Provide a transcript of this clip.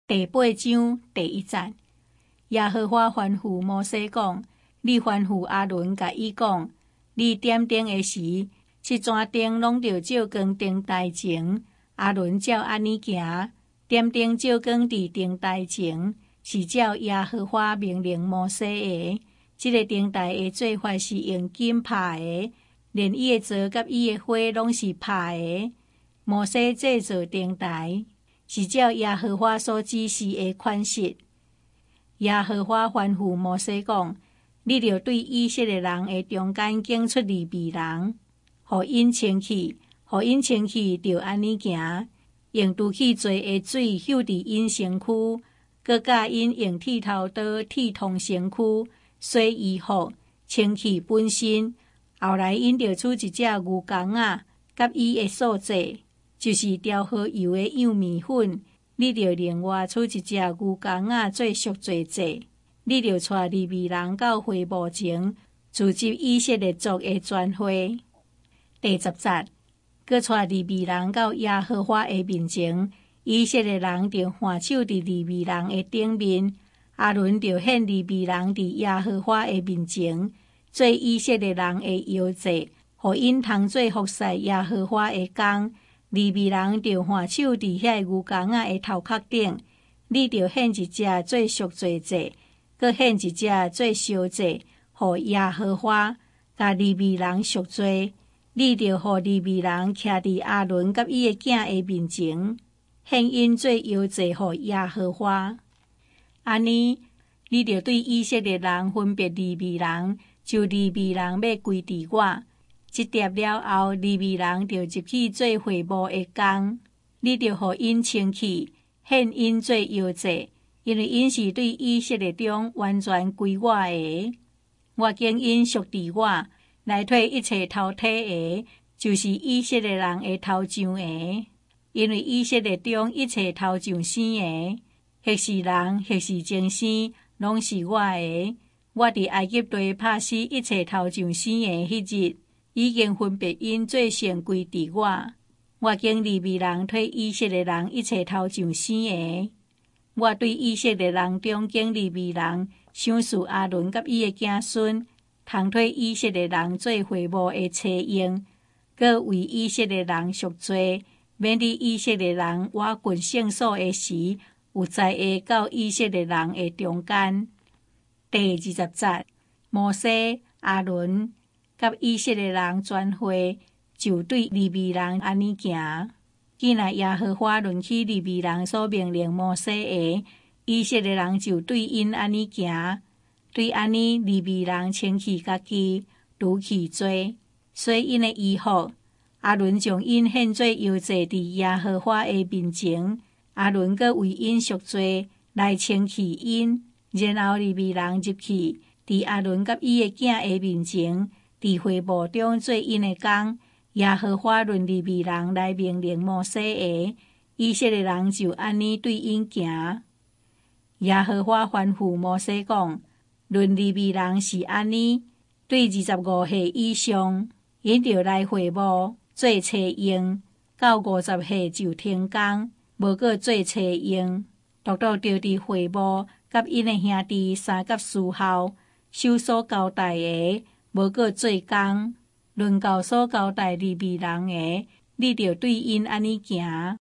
第8章第1节，耶和华吩咐摩西讲：你吩咐阿伦，甲伊讲，你点灯的时，7盏灯拢着照光灯台前。阿伦照安尼行，点灯照光伫灯台前，是照耶和华命令摩西的。这个灯台的做法是用金拍的，连伊的座甲伊的花拢是拍的。摩西制作灯台，是照耶和华所指示的款式。耶和华吩咐摩西讲：你着对以色列人的中间拣出利未人，互因穿去着安尼行，用拄起做的水溅伫因身躯，佮教因用剃头刀剃通身躯，洗衣服，清气本身。后来因着取一只牛公仔，甲伊的素祭，就是调好油的样米粉。你着另外取一只牛公仔做赎罪祭。你着带利未人到会幕前，组织以色列族的全会。第10节，佮带利未人到耶和华的面前，以色列人着换手伫利未人的顶面。阿伦着献利未人伫耶和华的面前，做以色列人的摇祭，互因通做服侍耶和华的工。利未人着换手伫遐牛公仔的头壳顶。你着献一只做赎罪祭，佮献一只做烧祭，互耶和华，甲利未人赎罪。你着互利未人徛伫阿伦甲伊的囝的面前，献因做摇祭互耶和华。安尼，你着对以色列人分别利未人，就利未人要归伫我。这叠了后，利未人着入去做会幕的工。你着互因清气，献因做摇祭，因为因是对以色列中完全归我的。我经因属伫我，来替一切头体的，就是以色列人的头上的。因为以色列中一切头上生的，或是人，或是精生，拢是我的。我伫埃及地拍死一切头上生的迄日，已经分别因做成归伫我。我经利未人替以色列人一切头上生的。我对以色列人中经利未人，赏赐阿伦甲伊的子孙，通替以色列人做会幕的车用，佮为以色列人赎罪，免伫以色列人挖掘圣所的时，有在下到以色列人的中间。第20节，摩西、阿伦甲以色列人全会就对利未人安尼行。既然耶和华论起利未人所命令摩西的，以色列人就对因安尼行。对安尼，利未人清气家己，除去罪，所以因的衣服。阿伦将因献做摇祭伫耶和华的面前。阿伦佮为因赎罪，来清气因。然后利未人入去，伫阿伦甲伊的囝的面前，伫会幕中做因的工。耶和华论利未人来命令摩西的，以色列人就安尼对因行。耶和华吩咐摩西讲：论利未人是安尼，对25岁以上，因着来会幕做车用；到50岁就停工，无过做车用。独着伫会幕甲因的兄弟三甲四校，守所交代的，无过做工。论到所交代利未人的，你着对因安尼行。